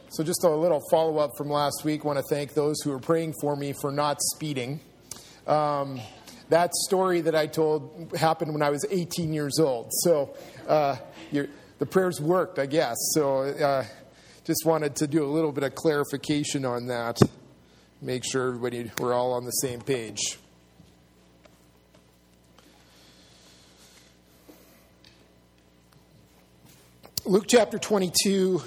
So just a little follow-up from last week. I want to thank those who were praying for me for not speeding. That story that I told happened when I was 18 years old. So the prayers worked, I guess. So just wanted to do a little bit of clarification on that. Make sure we're all on the same page. Luke chapter 22,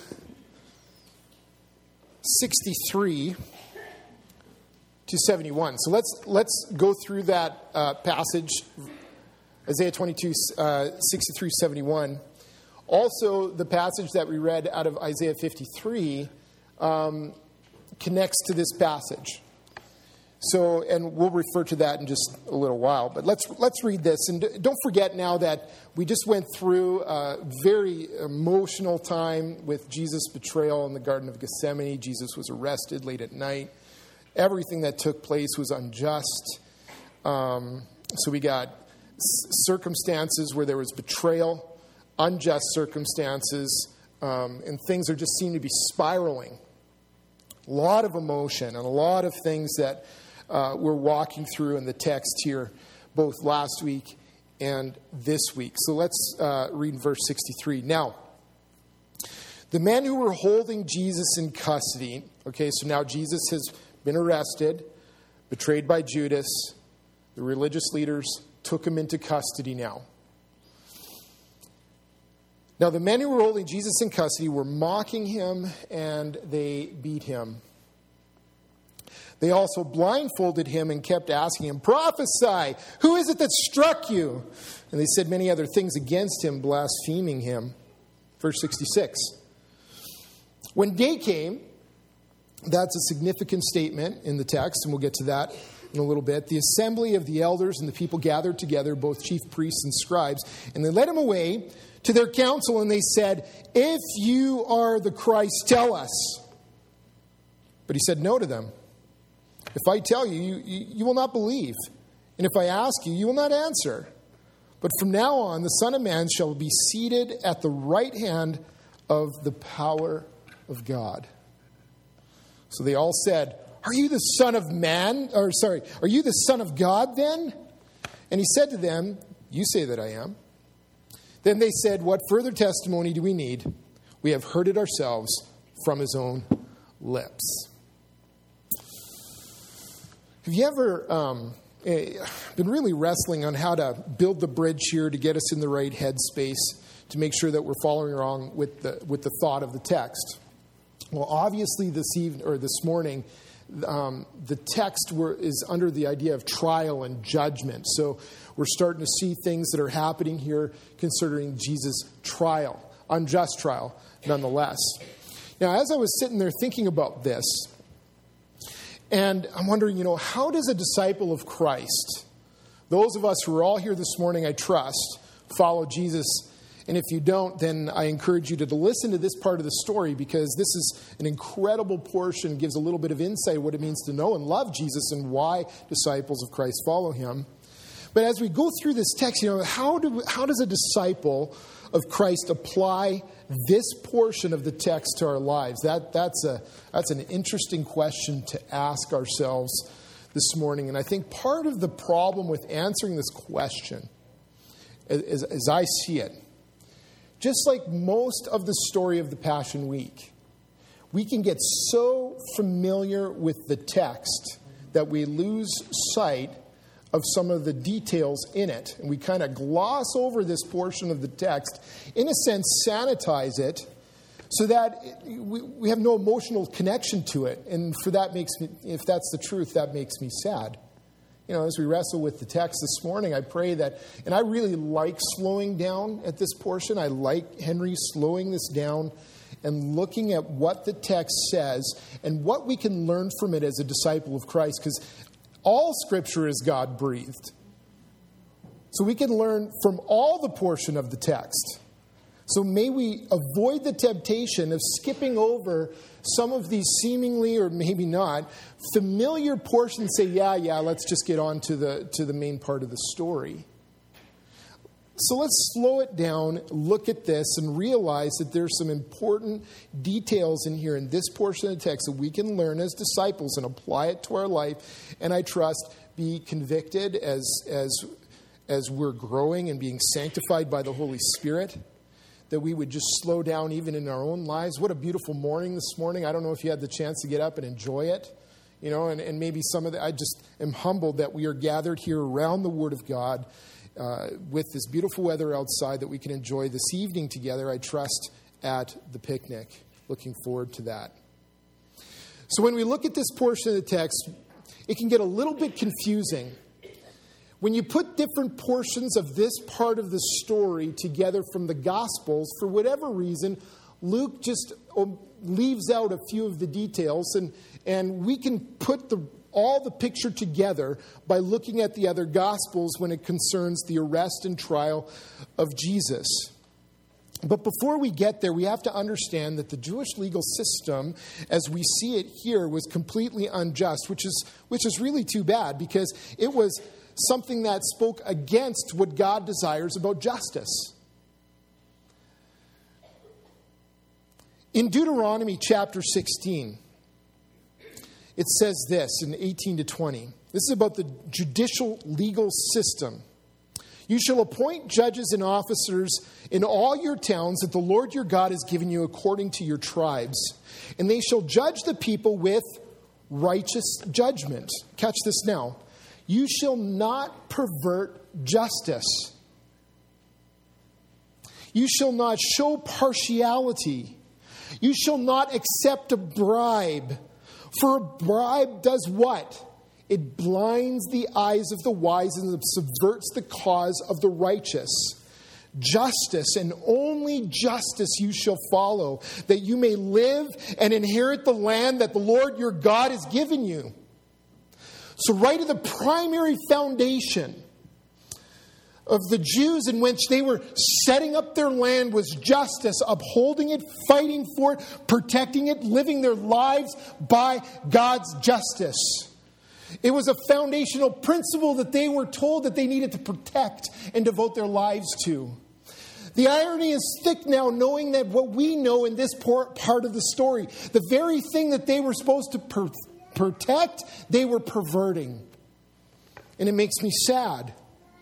63 to 71. So let's go through that passage, Isaiah 22, 63, 71. Also, the passage that we read out of Isaiah 53 connects to this passage. So, and we'll refer to that in just a little while. But let's read this. And don't forget now that we just went through a very emotional time with Jesus' betrayal in the Garden of Gethsemane. Jesus was arrested late at night. Everything that took place was unjust. So we got circumstances where there was betrayal, unjust circumstances, and things are just seem to be spiraling. A lot of emotion and a lot of things that we're walking through in the text here, both last week and this week. So let's read verse 63. Now, the men who were holding Jesus in custody, okay, so now Jesus has been arrested, betrayed by Judas. The religious leaders took him into custody now. Now, the men who were holding Jesus in custody were mocking him and they beat him. They also blindfolded him and kept asking him, "Prophesy, who is it that struck you?" And they said many other things against him, blaspheming him. Verse 66. When day came, that's a significant statement in the text, and we'll get to that in a little bit. The assembly of the elders and the people gathered together, both chief priests and scribes, and they led him away to their council, and they said, "If you are the Christ, tell us." But he said no to them. "If I tell you, you will not believe. And if I ask you, you will not answer. But from now on, the Son of Man shall be seated at the right hand of the power of God." So they all said, "Are you the Son of Man? Are you the Son of God then?" And he said to them, "You say that I am." Then they said, "What further testimony do we need? We have heard it ourselves from his own lips." Have you ever been really wrestling on how to build the bridge here to get us in the right headspace to make sure that we're following along with the thought of the text? Well, obviously this morning, the text is under the idea of trial and judgment. So we're starting to see things that are happening here considering Jesus' trial, unjust trial, nonetheless. Now, as I was sitting there thinking about this, and I'm wondering, how does a disciple of Christ, those of us who are all here this morning, I trust, follow Jesus? And if you don't, then I encourage you to listen to this part of the story, because this is an incredible portion, gives a little bit of insight what it means to know and love Jesus and why disciples of Christ follow him. But as we go through this text, how does a disciple of Christ apply this portion of the text to our lives? That's an interesting question to ask ourselves this morning. And I think part of the problem with answering this question, as I see it, just like most of the story of the Passion Week, we can get so familiar with the text that we lose sight of some of the details in it. And we kind of gloss over this portion of the text, in a sense sanitize it, so that we have no emotional connection to it. And if that's the truth, that makes me sad. As we wrestle with the text this morning, I pray that, and I really like slowing down at this portion. I like Henry slowing this down and looking at what the text says and what we can learn from it as a disciple of Christ, because all Scripture is God-breathed. So we can learn from all the portion of the text. So may we avoid the temptation of skipping over some of these seemingly, or maybe not, familiar portions and say, yeah, let's just get on to the main part of the story. So let's slow it down, look at this, and realize that there's some important details in here in this portion of the text that we can learn as disciples and apply it to our life, and I trust be convicted as we're growing and being sanctified by the Holy Spirit, that we would just slow down even in our own lives. What a beautiful morning this morning. I don't know if you had the chance to get up and enjoy it, and maybe some of I just am humbled that we are gathered here around the Word of God, with this beautiful weather outside that we can enjoy this evening together, I trust, at the picnic. Looking forward to that. So when we look at this portion of the text, it can get a little bit confusing. When you put different portions of this part of the story together from the Gospels, for whatever reason, Luke just leaves out a few of the details, and we can put all the picture together by looking at the other Gospels when it concerns the arrest and trial of Jesus. But before we get there, we have to understand that the Jewish legal system, as we see it here, was completely unjust, which is really too bad, because it was something that spoke against what God desires about justice. In Deuteronomy chapter 16, it says this in 18 to 20. This is about the judicial legal system. You shall appoint judges and officers in all your towns that the Lord your God has given you according to your tribes. And they shall judge the people with righteous judgment. Catch this now. You shall not pervert justice. You shall not show partiality. You shall not accept a bribe. For a bribe does what? It blinds the eyes of the wise and subverts the cause of the righteous. Justice and only justice you shall follow, that you may live and inherit the land that the Lord your God has given you. So right at the primary foundation of the Jews in which they were setting up their land was justice, upholding it, fighting for it, protecting it, living their lives by God's justice. It was a foundational principle that they were told that they needed to protect and devote their lives to. The irony is thick now, knowing that what we know in this part of the story, the very thing that they were supposed to protect, they were perverting. And it makes me sad.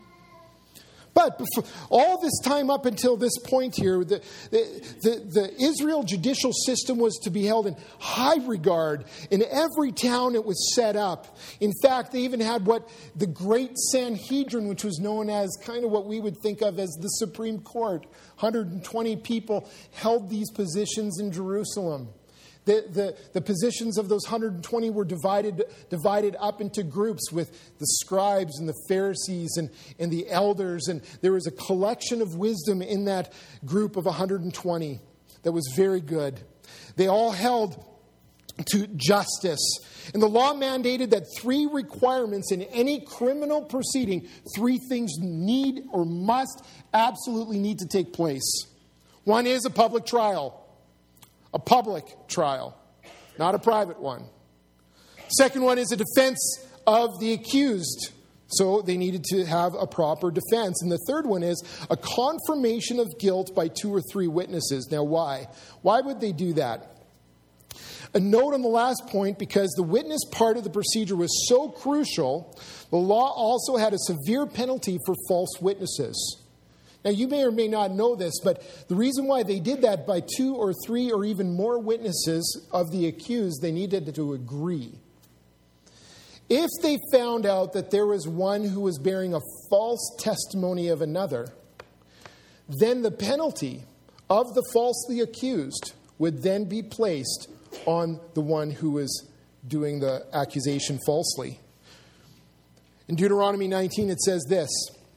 But all this time up until this point here, the Israel judicial system was to be held in high regard. In every town it was set up. In fact, they even had what the Great Sanhedrin, which was known as kind of what we would think of as the Supreme Court. 120 people held these positions in Jerusalem. The positions of those 120 were divided up into groups with the scribes and the Pharisees and the elders. And there was a collection of wisdom in that group of 120 that was very good. They all held to justice. And the law mandated that 3 requirements in any criminal proceeding, 3 things need or must absolutely need to take place. One is a public trial. A public trial, not a private one. Second one is a defense of the accused. So they needed to have a proper defense. And the third one is a confirmation of guilt by 2 or 3 witnesses. Now why? Why would they do that? A note on the last point, because the witness part of the procedure was so crucial, the law also had a severe penalty for false witnesses. Now, you may or may not know this, but the reason why they did that by 2 or 3 or even more witnesses of the accused, they needed to agree. If they found out that there was one who was bearing a false testimony of another, then the penalty of the falsely accused would then be placed on the one who was doing the accusation falsely. In Deuteronomy 19, it says this: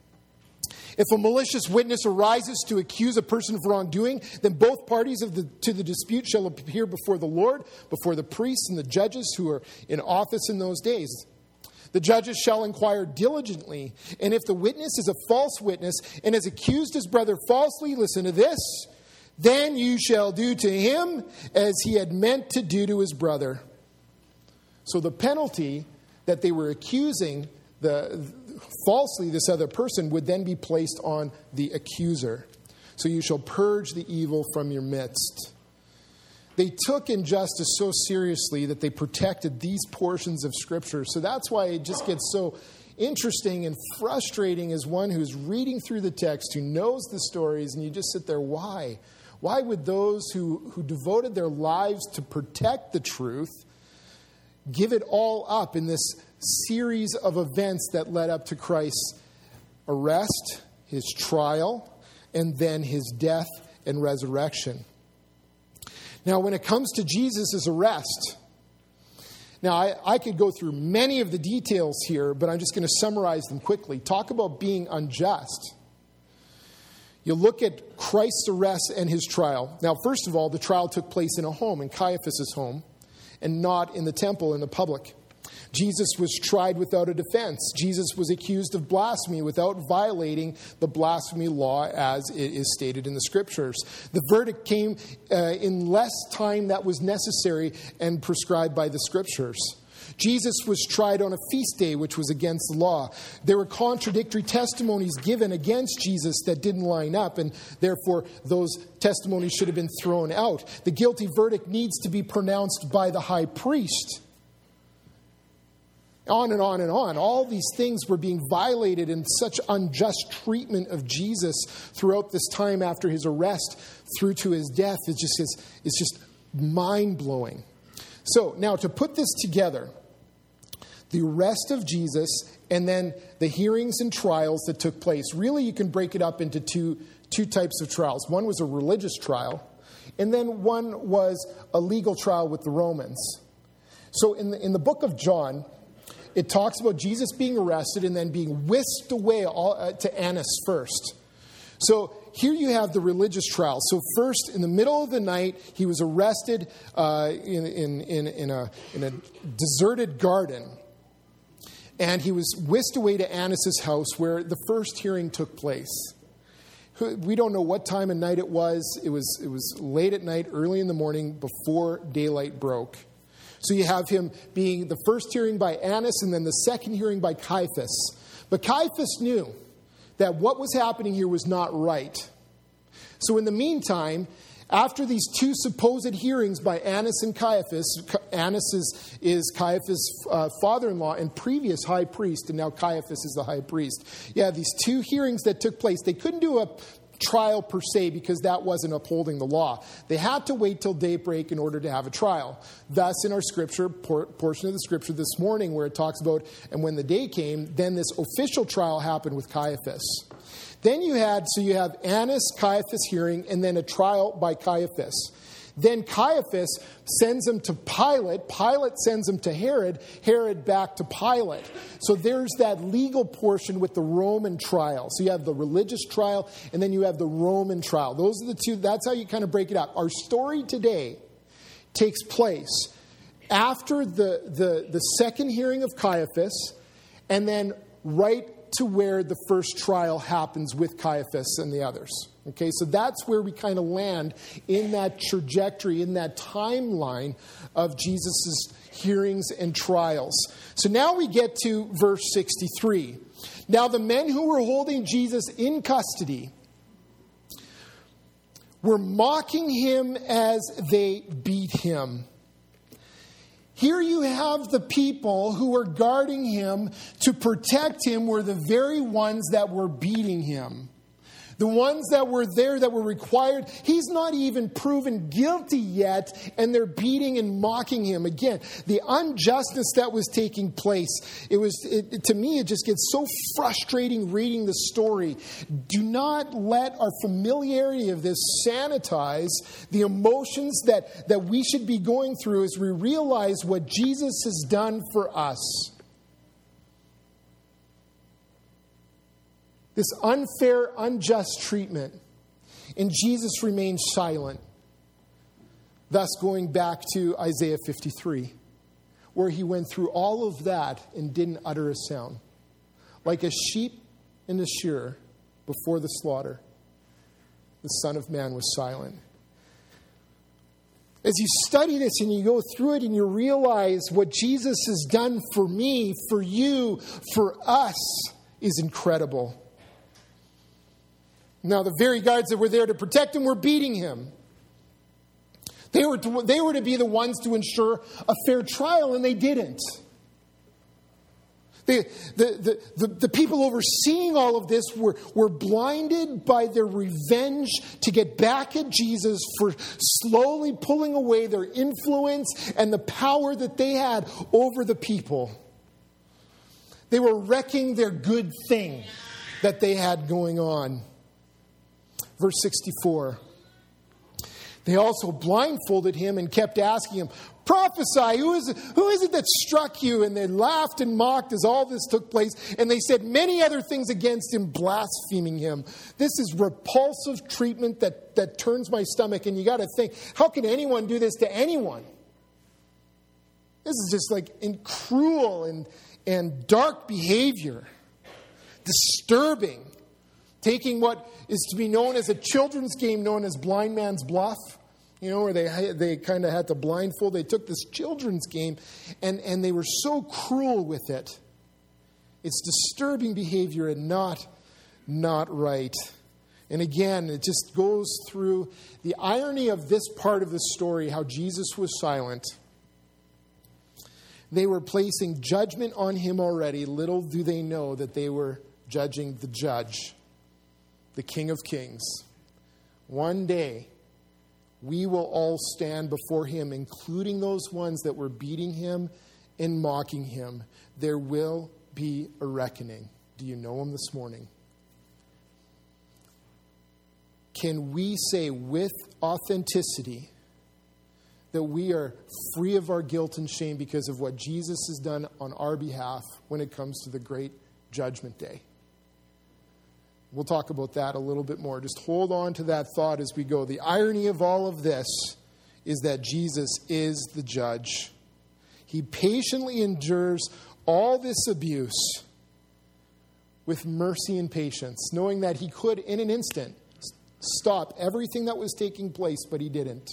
if a malicious witness arises to accuse a person of wrongdoing, then both parties to the dispute shall appear before the Lord, before the priests and the judges who are in office in those days. The judges shall inquire diligently, and if the witness is a false witness and has accused his brother falsely, listen to this, then you shall do to him as he had meant to do to his brother. So the penalty that they were accusing falsely this other person would then be placed on the accuser. So you shall purge the evil from your midst. They took injustice so seriously that they protected these portions of Scripture. So that's why it just gets so interesting and frustrating as one who's reading through the text, who knows the stories, and you just sit there, why? Why would those who devoted their lives to protect the truth give it all up in this series of events that led up to Christ's arrest, his trial, and then his death and resurrection? Now, when it comes to Jesus' arrest, now I could go through many of the details here, but I'm just going to summarize them quickly. Talk about being unjust. You look at Christ's arrest and his trial. Now, first of all, the trial took place in a home, in Caiaphas' home, and not in the temple, in the public. Jesus was tried without a defense. Jesus was accused of blasphemy without violating the blasphemy law as it is stated in the Scriptures. The verdict came in less time that was necessary and prescribed by the Scriptures. Jesus was tried on a feast day, which was against the law. There were contradictory testimonies given against Jesus that didn't line up, and therefore those testimonies should have been thrown out. The guilty verdict needs to be pronounced by the high priest. On and on and on. All these things were being violated in such unjust treatment of Jesus throughout this time after his arrest through to his death. It's just mind-blowing. So now to put this together, the arrest of Jesus and then the hearings and trials that took place, really you can break it up into two types of trials. One was a religious trial, and then one was a legal trial with the Romans. So in the book of John, it talks about Jesus being arrested and then being whisked away to Annas first. So here you have the religious trial. So first, in the middle of the night, he was arrested in a deserted garden. And he was whisked away to Annas' house where the first hearing took place. We don't know what time of night it was. It was late at night, early in the morning, before daylight broke. So you have him being the first hearing by Annas and then the second hearing by Caiaphas. But Caiaphas knew that what was happening here was not right. So in the meantime, after these two supposed hearings by Annas and Caiaphas, Annas is Caiaphas' father-in-law and previous high priest, and now Caiaphas is the high priest. Yeah, these two hearings that took place, they couldn't do a trial per se because that wasn't upholding the law. They had to wait till daybreak in order to have a trial. Thus, in our scripture, portion of the scripture this morning where it talks about, and when the day came, then this official trial happened with Caiaphas. Then you have Annas, Caiaphas hearing, and then a trial by Caiaphas. Then Caiaphas sends him to Pilate. Pilate sends him to Herod. Herod back to Pilate. So there's that legal portion with the Roman trial. So you have the religious trial, and then you have the Roman trial. Those are the two. That's how you kind of break it up. Our story today takes place after the second hearing of Caiaphas, and then right to where the first trial happens with Caiaphas and the others. Okay, so that's where we kind of land in that trajectory, in that timeline of Jesus' hearings and trials. So now we get to verse 63. Now the men who were holding Jesus in custody were mocking him as they beat him. Here you have the people who were guarding him to protect him were the very ones that were beating him. The ones that were there that were required, he's not even proven guilty yet, and they're beating and mocking him. Again, the injustice that was taking place, to me, it just gets so frustrating reading the story. Do not let our familiarity of this sanitize the emotions that we should be going through as we realize what Jesus has done for us. This unfair, unjust treatment. And Jesus remained silent. Thus going back to Isaiah 53, where he went through all of that and didn't utter a sound. Like a sheep in the shearer before the slaughter, the Son of Man was silent. As you study this and you go through it and you realize what Jesus has done for me, for you, for us, is incredible. Now, the very guards that were there to protect him were beating him. They were to be the ones to ensure a fair trial, and they didn't. The people overseeing all of this were blinded by their revenge to get back at Jesus for slowly pulling away their influence and the power that they had over the people. They were wrecking their good thing that they had going on. Verse 64. They also blindfolded him and kept asking him, "Prophesy, who is it that struck you?" And they laughed and mocked as all this took place. And they said many other things against him, blaspheming him. This is repulsive treatment that turns my stomach. And you got to think, how can anyone do this to anyone? This is just like cruel and dark behavior. Disturbing. Taking what is to be known as a children's game known as Blind Man's Bluff, where they kind of had to blindfold. They took this children's game and they were so cruel with it. It's disturbing behavior and not right. And again, it just goes through the irony of this part of the story, how Jesus was silent. They were placing judgment on him already. Little do they know that they were judging the judge, the King of Kings. One day, we will all stand before him, including those ones that were beating him and mocking him. There will be a reckoning. Do you know him this morning? Can we say with authenticity that we are free of our guilt and shame because of what Jesus has done on our behalf when it comes to the great judgment day? We'll talk about that a little bit more. Just hold on to that thought as we go. The irony of all of this is that Jesus is the judge. He patiently endures all this abuse with mercy and patience, knowing that he could, in an instant, stop everything that was taking place, but he didn't.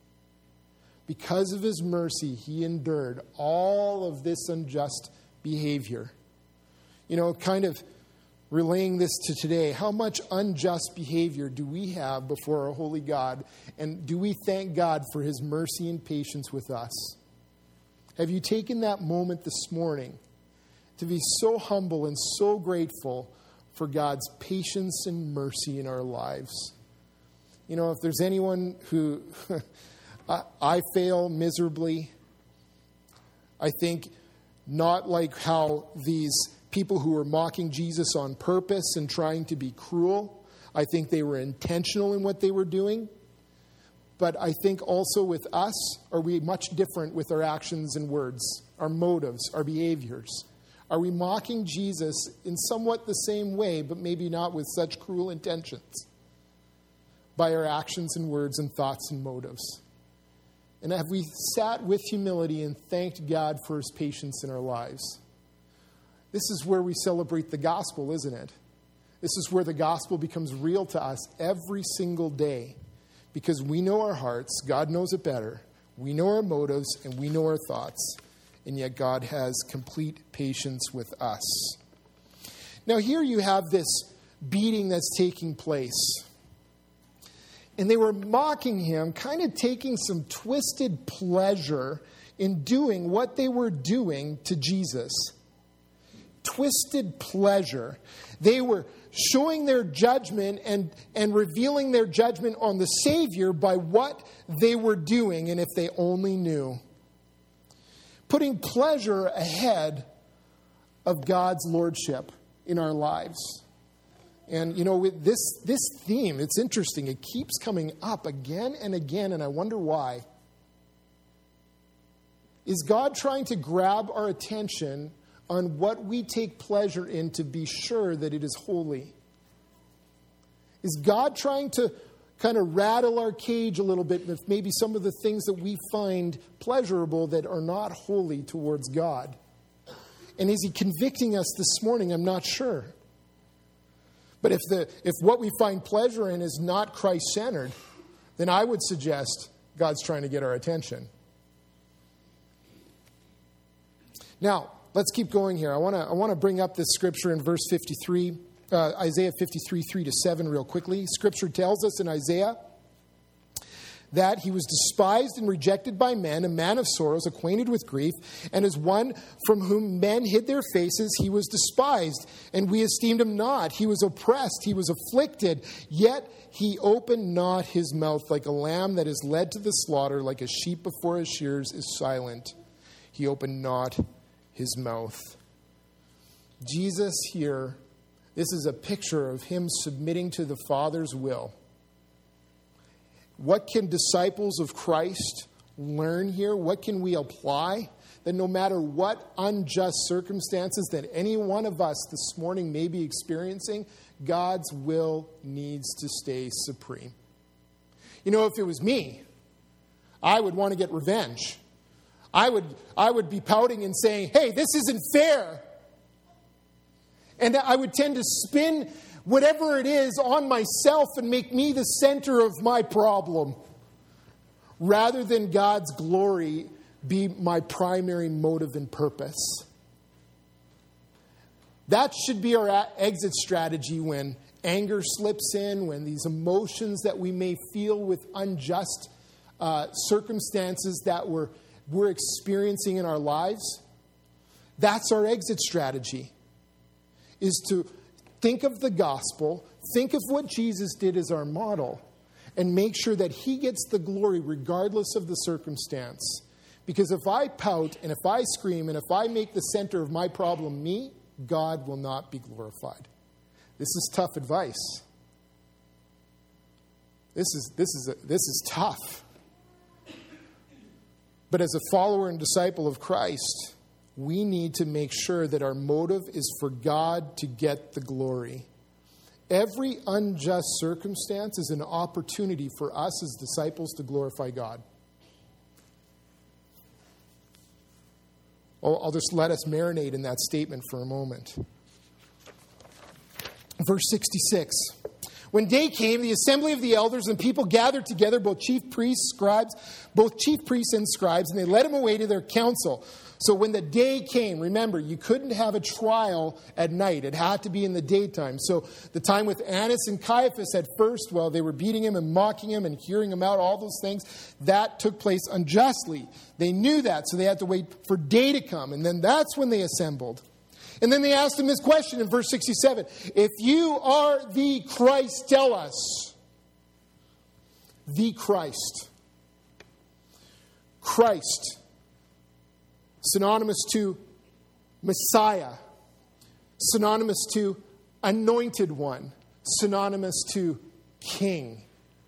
Because of his mercy, he endured all of this unjust behavior. Kind of relaying this to today, how much unjust behavior do we have before our holy God? And do we thank God for his mercy and patience with us? Have you taken that moment this morning to be so humble and so grateful for God's patience and mercy in our lives? If there's anyone who I fail miserably, I think not like how these people who were mocking Jesus on purpose and trying to be cruel. I think they were intentional in what they were doing. But I think also with us, are we much different with our actions and words, our motives, our behaviors? Are we mocking Jesus in somewhat the same way, but maybe not with such cruel intentions, by our actions and words and thoughts and motives? And have we sat with humility and thanked God for his patience in our lives? This is where we celebrate the gospel, isn't it? This is where the gospel becomes real to us every single day. Because we know our hearts, God knows it better. We know our motives and we know our thoughts. And yet God has complete patience with us. Now here you have this beating that's taking place. And they were mocking him, kind of taking some twisted pleasure in doing what they were doing to Jesus. Twisted pleasure. They were showing their judgment and revealing their judgment on the Savior by what they were doing, and if they only knew. Putting pleasure ahead of God's lordship in our lives. And, with this theme, it's interesting. It keeps coming up again and again, and I wonder why. Is God trying to grab our attention on what we take pleasure in to be sure that it is holy? Is God trying to kind of rattle our cage a little bit with maybe some of the things that we find pleasurable that are not holy towards God? And is he convicting us this morning? I'm not sure. But if what we find pleasure in is not Christ-centered, then I would suggest God's trying to get our attention. Now, let's keep going here. I want to bring up this scripture in verse 53, Isaiah 53, 3-7 real quickly. Scripture tells us in Isaiah that he was despised and rejected by men, a man of sorrows, acquainted with grief, and as one from whom men hid their faces, he was despised, and we esteemed him not. He was oppressed, he was afflicted, yet he opened not his mouth. Like a lamb that is led to the slaughter, like a sheep before his shearers is silent, he opened not his mouth. Jesus here, this is a picture of him submitting to the Father's will. What can disciples of Christ learn here? What can we apply? That no matter what unjust circumstances that any one of us this morning may be experiencing, God's will needs to stay supreme. You know, if it was me, I would want to get revenge. I would be pouting and saying, hey, this isn't fair. And I would tend to spin whatever it is on myself and make me the center of my problem, rather than God's glory be my primary motive and purpose. That should be our exit strategy when anger slips in, when these emotions that we may feel with unjust circumstances that we're experiencing in our lives. That's our exit strategy, is to think of the gospel, think of what Jesus did as our model, and make sure that he gets the glory regardless of the circumstance. Because if I pout and if I scream and if I make the center of my problem me, God will not be glorified. This is tough advice. This is tough. But as a follower and disciple of Christ, we need to make sure that our motive is for God to get the glory. Every unjust circumstance is an opportunity for us as disciples to glorify God. I'll just let us marinate in that statement for a moment. Verse 66. When day came, the assembly of the elders and people gathered together, both chief priests and scribes, and they led him away to their council. So when the day came, remember, you couldn't have a trial at night. It had to be in the daytime. So the time with Annas and Caiaphas at first, while they were beating him and mocking him and hearing him out, all those things, that took place unjustly. They knew that, so they had to wait for day to come. And then that's when they assembled. And then they asked him this question in verse 67. If you are the Christ, tell us. The Christ. Christ. Synonymous to Messiah. Synonymous to Anointed One. Synonymous to King.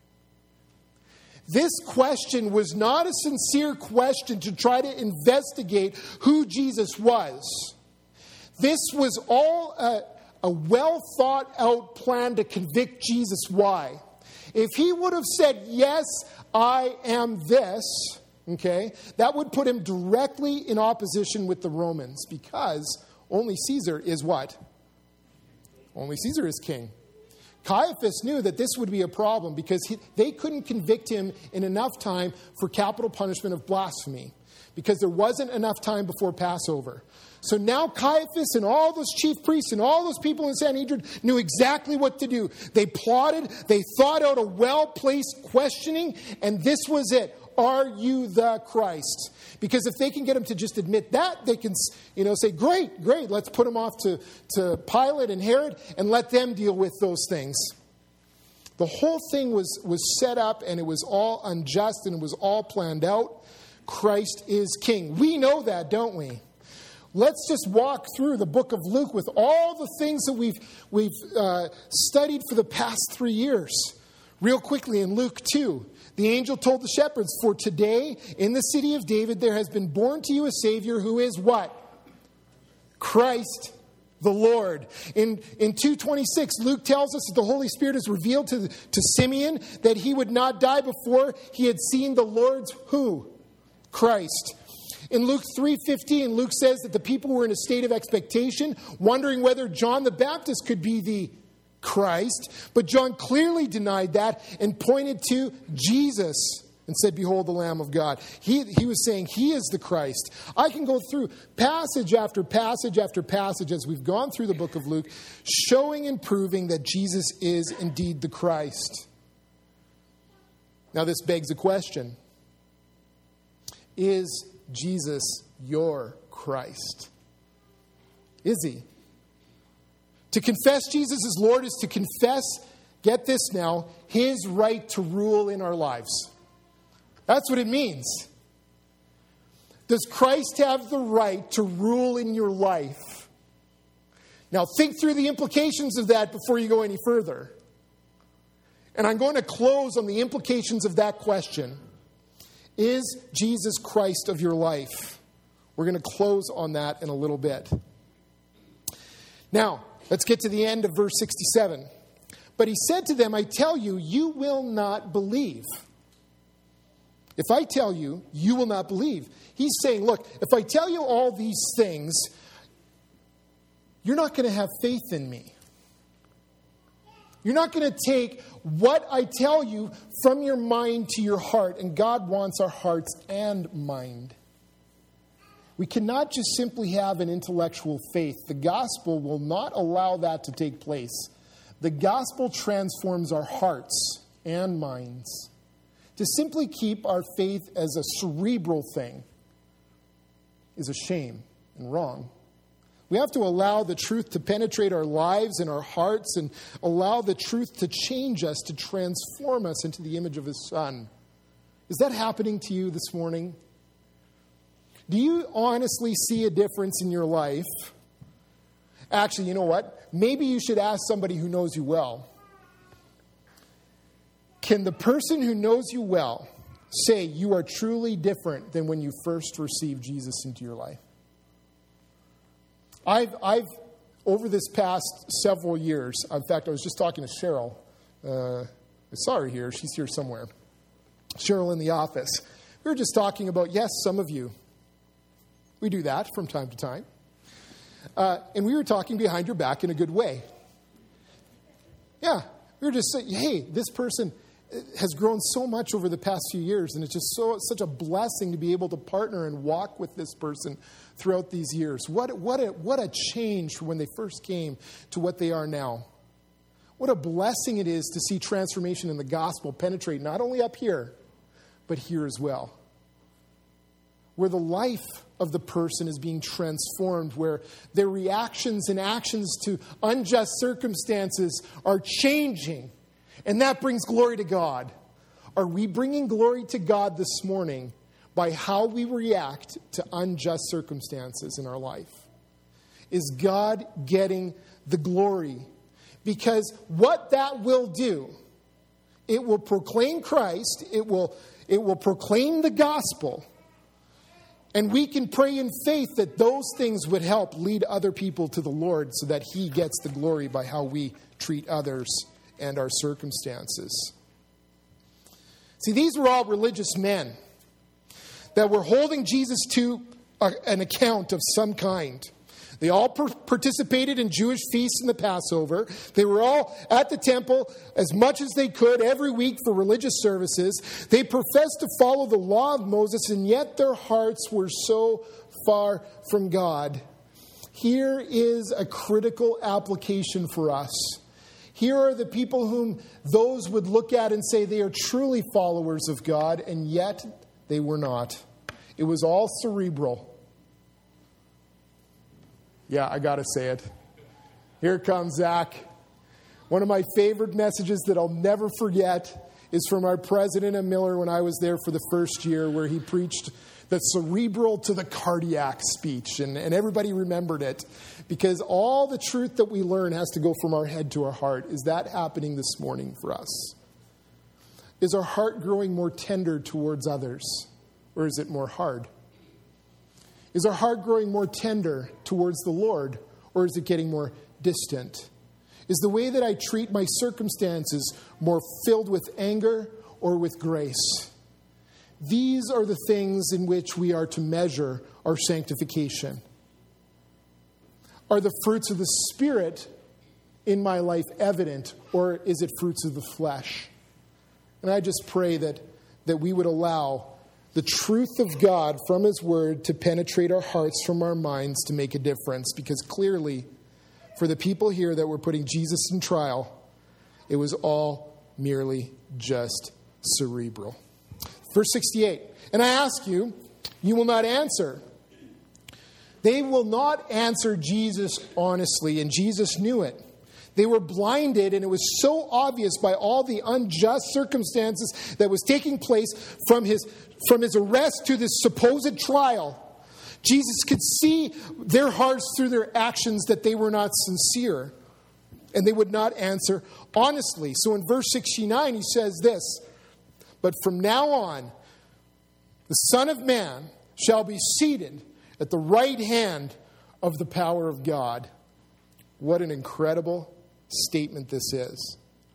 This question was not a sincere question to try to investigate who Jesus was. This was all a well thought out plan to convict Jesus. Why? If he would have said, yes, I am this, okay, that would put him directly in opposition with the Romans, because only Caesar is what? Only Caesar is king. Caiaphas knew that this would be a problem because they couldn't convict him in enough time for capital punishment of blasphemy, because there wasn't enough time before Passover. So now Caiaphas and all those chief priests and all those people in Sanhedrin knew exactly what to do. They plotted, they thought out a well-placed questioning, and this was it. Are you the Christ? Because if they can get him to just admit that, they can, say, great, let's put him off to Pilate and Herod and let them deal with those things. The whole thing was set up, and it was all unjust, and it was all planned out. Christ is king. We know that, don't we? Let's just walk through the book of Luke with all the things that we've studied for the past 3 years. Real quickly, in Luke 2, the angel told the shepherds, for today in the city of David there has been born to you a Savior who is what? Christ the Lord. In 2:26, Luke tells us that the Holy Spirit is revealed to Simeon that he would not die before he had seen the Lord's who? Christ. In Luke 3:15, Luke says that the people were in a state of expectation, wondering whether John the Baptist could be the Christ. But John clearly denied that and pointed to Jesus and said, behold, the Lamb of God. He was saying he is the Christ. I can go through passage after passage after passage as we've gone through the book of Luke, showing and proving that Jesus is indeed the Christ. Now this begs a question. Is Jesus your Christ? Is he? To confess Jesus as Lord is to confess, get this now, his right to rule in our lives. That's what it means. Does Christ have the right to rule in your life? Now think through the implications of that before you go any further. And I'm going to close on the implications of that question. Is Jesus Christ of your life? We're going to close on that in a little bit. Now, let's get to the end of verse 67. But he said to them, I tell you, you will not believe. If I tell you, you will not believe. He's saying, look, if I tell you all these things, you're not going to have faith in me. You're not going to take what I tell you from your mind to your heart. And God wants our hearts and mind. We cannot just simply have an intellectual faith. The gospel will not allow that to take place. The gospel transforms our hearts and minds. To simply keep our faith as a cerebral thing is a shame and wrong. We have to allow the truth to penetrate our lives and our hearts and allow the truth to change us, to transform us into the image of His Son. Is that happening to you this morning? Do you honestly see a difference in your life? Actually, you know what? Maybe you should ask somebody who knows you well. Can the person who knows you well say you are truly different than when you first received Jesus into your life? I've over this past several years, in fact, I was just talking to Cheryl. I saw her here. She's here somewhere. Cheryl in the office. We were just talking about, yes, some of you. We do that from time to time. And we were talking behind your back in a good way. Yeah, we were just saying, hey, this person has grown so much over the past few years, and it's just such a blessing to be able to partner and walk with this person throughout these years. What a change from when they first came to what they are now. What a blessing it is to see transformation in the gospel penetrate not only up here, but here as well. Where the life of the person is being transformed, where their reactions and actions to unjust circumstances are changing. And that brings glory to God. Are we bringing glory to God this morning by how we react to unjust circumstances in our life? Is God getting the glory? Because what that will do, it will proclaim Christ, it will proclaim the gospel, and we can pray in faith that those things would help lead other people to the Lord so that He gets the glory by how we treat others and our circumstances. See, these were all religious men that were holding Jesus to an account of some kind. They all participated in Jewish feasts in the Passover. They were all at the temple as much as they could every week for religious services. They professed to follow the law of Moses, and yet their hearts were so far from God. Here is a critical application for us. Here are the people whom those would look at and say they are truly followers of God, and yet they were not. It was all cerebral. Yeah, I got to say it. Here comes Zach. One of my favorite messages that I'll never forget is from our president at Miller when I was there for the first year, where he preached the cerebral to the cardiac speech. And everybody remembered it because all the truth that we learn has to go from our head to our heart. Is that happening this morning for us? Is our heart growing more tender towards others, or is it more hard? Is our heart growing more tender towards the Lord, or is it getting more distant? Is the way that I treat my circumstances more filled with anger or with grace? These are the things in which we are to measure our sanctification. Are the fruits of the Spirit in my life evident, or is it fruits of the flesh? And I just pray that that we would allow the truth of God from His Word to penetrate our hearts from our minds to make a difference. Because clearly, for the people here that were putting Jesus in trial, it was all merely just cerebral. Verse 68, and I ask you, you will not answer. They will not answer Jesus honestly, and Jesus knew it. They were blinded, and it was so obvious by all the unjust circumstances that was taking place from his arrest to this supposed trial. Jesus could see their hearts through their actions that they were not sincere, and they would not answer honestly. So in verse 69, he says this, but from now on, the Son of Man shall be seated at the right hand of the power of God. What an incredible statement this is.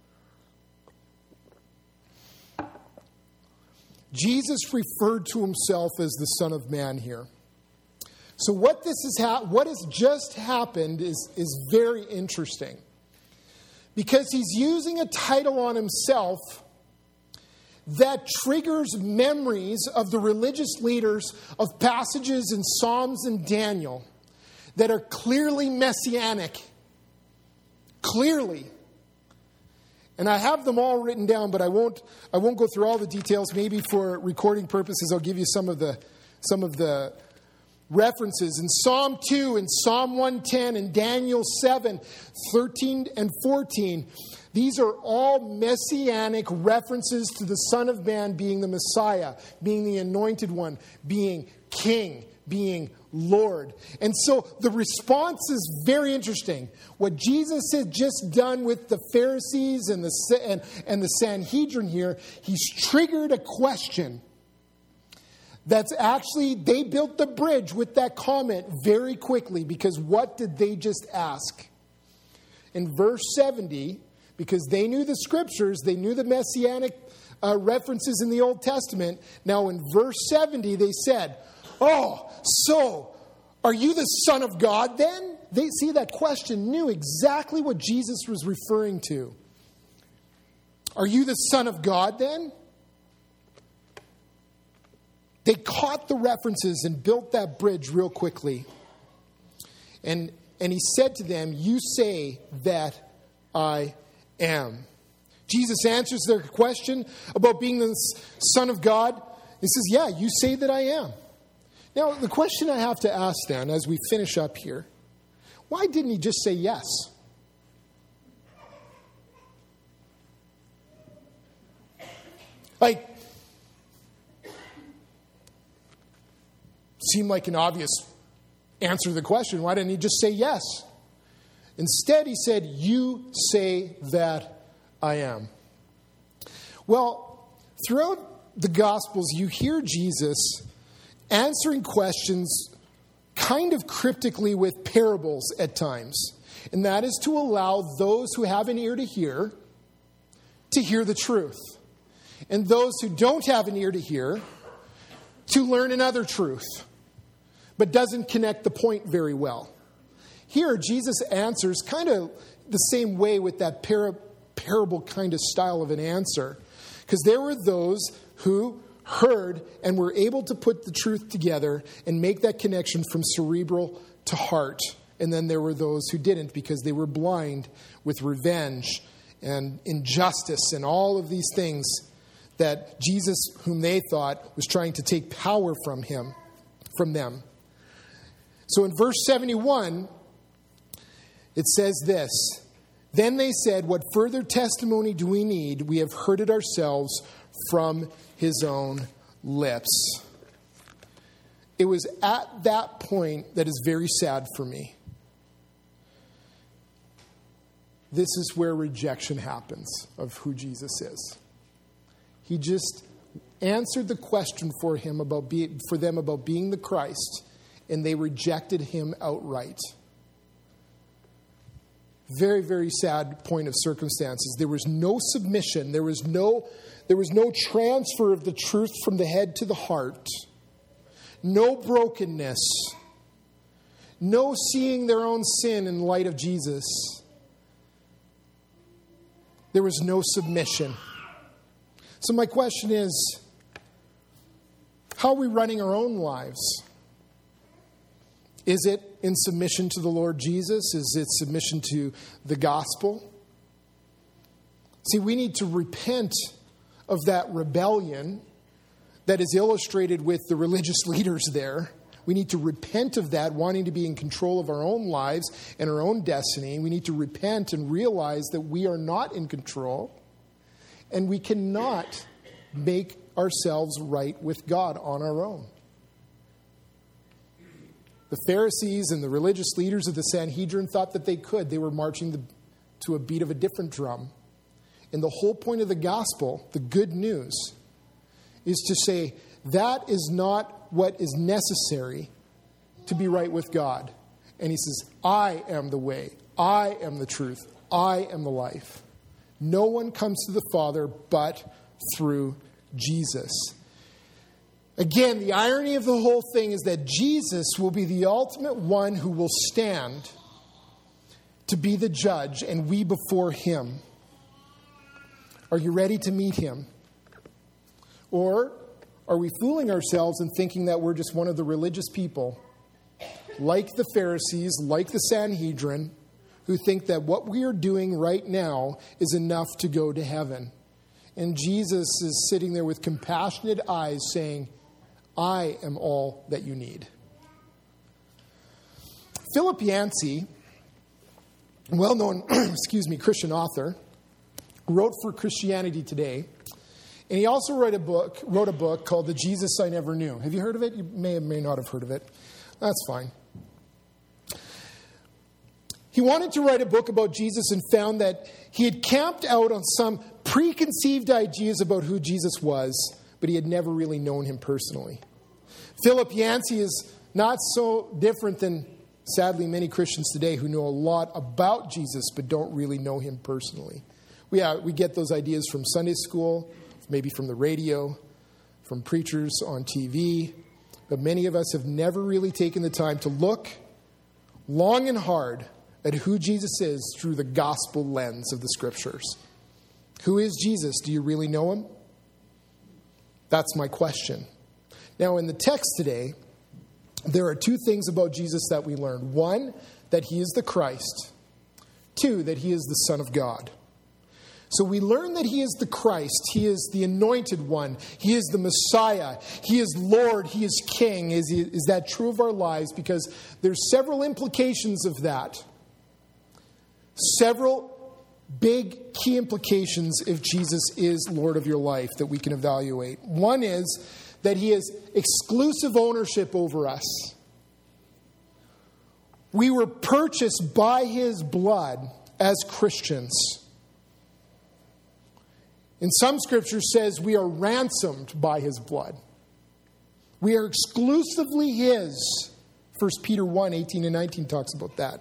Jesus referred to himself as the Son of Man here. So what has just happened is very interesting. Because he's using a title on himself that triggers memories of the religious leaders of passages in Psalms and Daniel that are clearly messianic. Clearly. And I have them all written down, but I won't go through all the details. Maybe for recording purposes, I'll give you some of the references. In Psalm 2, in Psalm 110, in Daniel 7, 13 and 14, these are all messianic references to the Son of Man being the Messiah, being the Anointed One, being King, being Lord. And so the response is very interesting. What Jesus had just done with the Pharisees and the Sanhedrin here, he's triggered a question that's actually, they built the bridge with that comment very quickly, because what did they just ask? In verse 70, because they knew the scriptures, they knew the messianic references in the Old Testament. Now in verse 70, they said, oh, so are you the Son of God then? They see that question knew exactly what Jesus was referring to. Are you the Son of God then? They caught the references and built that bridge real quickly. And he said to them, you say that I am. Jesus answers their question about being the Son of God. He says, yeah, you say that I am. Now, the question I have to ask then, as we finish up here, why didn't he just say yes? Seemed like an obvious answer to the question. Why didn't he just say yes? Instead, he said, you say that I am. Well, throughout the Gospels, you hear Jesus answering questions kind of cryptically with parables at times. And that is to allow those who have an ear to hear the truth. And those who don't have an ear to hear, to learn another truth, but doesn't connect the point very well. Here, Jesus answers kind of the same way with that parable kind of style of an answer. Because there were those who heard and were able to put the truth together and make that connection from cerebral to heart. And then there were those who didn't, because they were blind with revenge and injustice and all of these things that Jesus, whom they thought, was trying to take power from them. So in verse 71, it says this, then they said, what further testimony do we need? We have heard it ourselves from his own lips. It was at that point that is very sad for me. This is where rejection happens of who Jesus is. He just answered the question for them about being the Christ, and they rejected him outright. Very, very sad point of circumstances. There was no submission. There was no transfer of the truth from the head to the heart. No brokenness. No seeing their own sin in light of Jesus. There was no submission. So my question is, How are we running our own lives? Is it in submission to the Lord Jesus? Is it submission to the gospel? See, we need to repent of that rebellion that is illustrated with the religious leaders there. We need to repent of that, wanting to be in control of our own lives and our own destiny. We need to repent and realize that we are not in control, and we cannot make ourselves right with God on our own. The Pharisees and the religious leaders of the Sanhedrin thought that they could. They were marching to a beat of a different drum. And the whole point of the gospel, the good news, is to say that is not what is necessary to be right with God. And he says, I am the way, I am the truth, I am the life. No one comes to the Father but through Jesus. Again, the irony of the whole thing is that Jesus will be the ultimate one who will stand to be the judge, and we before him. Are you ready to meet him? Or are we fooling ourselves and thinking that we're just one of the religious people, like the Pharisees, like the Sanhedrin, who think that what we are doing right now is enough to go to heaven? And Jesus is sitting there with compassionate eyes saying, I am all that you need. Philip Yancey, well-known Christian author, wrote for Christianity Today, and he also wrote a book called The Jesus I Never Knew. Have you heard of it? You may or may not have heard of it. That's fine. He wanted to write a book about Jesus and found that he had camped out on some preconceived ideas about who Jesus was, but he had never really known him personally. Philip Yancey is not so different than, sadly, many Christians today who know a lot about Jesus but don't really know him personally. We get those ideas from Sunday school, maybe from the radio, from preachers on TV, but many of us have never really taken the time to look long and hard at who Jesus is through the gospel lens of the Scriptures. Who is Jesus? Do you really know him? That's my question. Now, in the text today, there are two things about Jesus that we learn. One, that he is the Christ. Two, that he is the Son of God. So we learn that he is the Christ. He is the anointed one. He is the Messiah. He is Lord. He is King. Is that true of our lives? Because there's several implications of that. Several big key implications if Jesus is Lord of your life that we can evaluate. One is that he has exclusive ownership over us. We were purchased by his blood as Christians. And some scripture says we are ransomed by his blood. We are exclusively his. 1 Peter 1, 18 and 19 talks about that.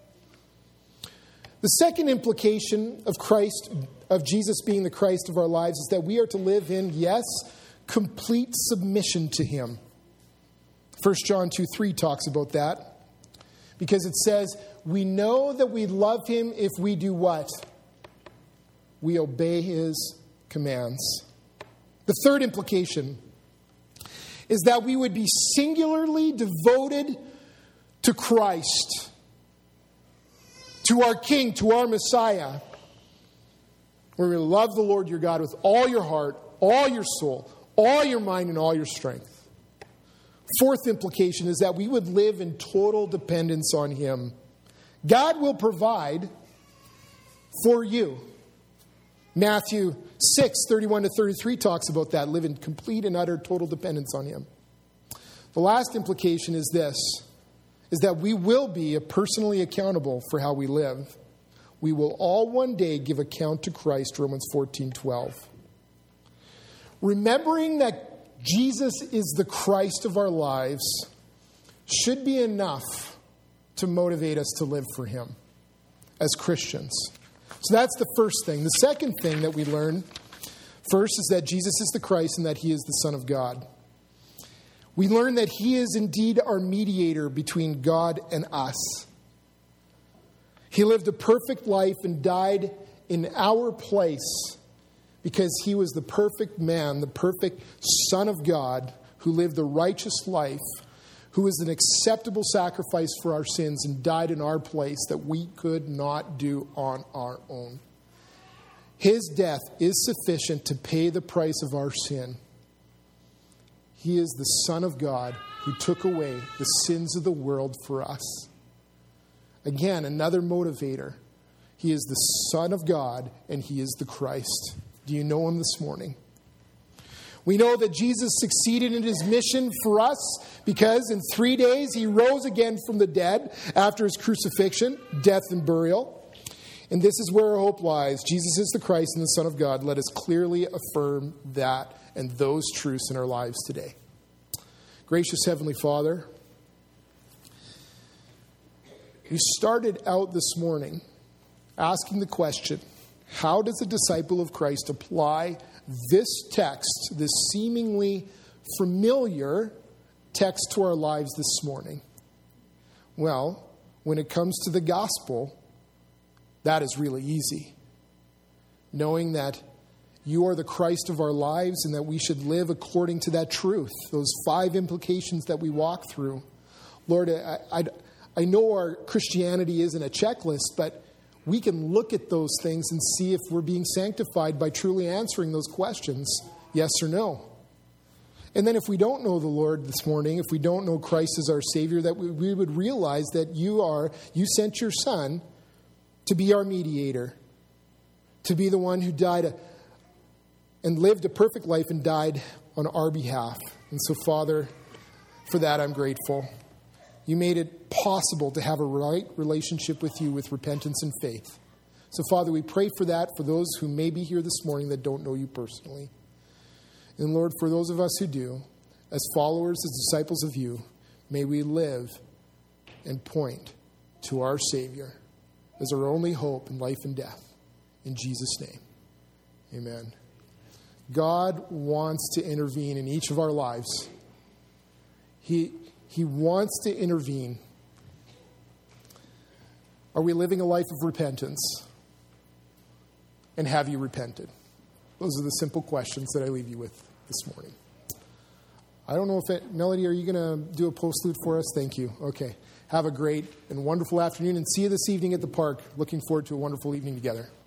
The second implication of Jesus being the Christ of our lives is that we are to live in, yes, complete submission to him. 1 John 2:3 talks about that. Because it says, we know that we love him if we do what? We obey his commands. The third implication is that we would be singularly devoted to Christ, to our King, to our Messiah. Where we love the Lord your God with all your heart, all your soul, all your mind, and all your strength. Fourth implication is that we would live in total dependence on him. God will provide for you. Matthew 6, 31 to 33 talks about that. Live in complete and utter total dependence on him. The last implication is this, is that we will be personally accountable for how we live. We will all one day give account to Christ, Romans 14:12. Remembering that Jesus is the Christ of our lives should be enough to motivate us to live for him as Christians. So that's the first thing. The second thing that we learn first is that Jesus is the Christ and that he is the Son of God. We learn that he is indeed our mediator between God and us. He lived a perfect life and died in our place because he was the perfect man, the perfect Son of God, who lived the righteous life, who was an acceptable sacrifice for our sins and died in our place that we could not do on our own. His death is sufficient to pay the price of our sin. He is the Son of God who took away the sins of the world for us. Again, another motivator. He is the Son of God and He is the Christ. Do you know Him this morning? We know that Jesus succeeded in His mission for us because in 3 days He rose again from the dead after His crucifixion, death, and burial. And this is where our hope lies. Jesus is the Christ and the Son of God. Let us clearly affirm that and those truths in our lives today. Gracious Heavenly Father, we started out this morning asking the question, how does a disciple of Christ apply this text, this seemingly familiar text, to our lives this morning? Well, when it comes to the gospel, that is really easy. Knowing that you are the Christ of our lives and that we should live according to that truth, those 5 implications that we walk through. Lord, I know our Christianity isn't a checklist, but we can look at those things and see if we're being sanctified by truly answering those questions, yes or no. And then if we don't know the Lord this morning, if we don't know Christ as our Savior, that we would realize that you sent your Son to be our mediator, to be the one who died and lived a perfect life and died on our behalf. And so, Father, for that I'm grateful. You made it possible to have a right relationship with you with repentance and faith. So, Father, we pray for that for those who may be here this morning that don't know you personally. And, Lord, for those of us who do, as followers, as disciples of you, may we live and point to our Savior as our only hope in life and death. In Jesus' name, amen. God wants to intervene in each of our lives. He wants to intervene. Are we living a life of repentance? And have you repented? Those are the simple questions that I leave you with this morning. I don't know if Melody, are you going to do a postlude for us? Thank you. Okay. Have a great and wonderful afternoon and see you this evening at the park. Looking forward to a wonderful evening together.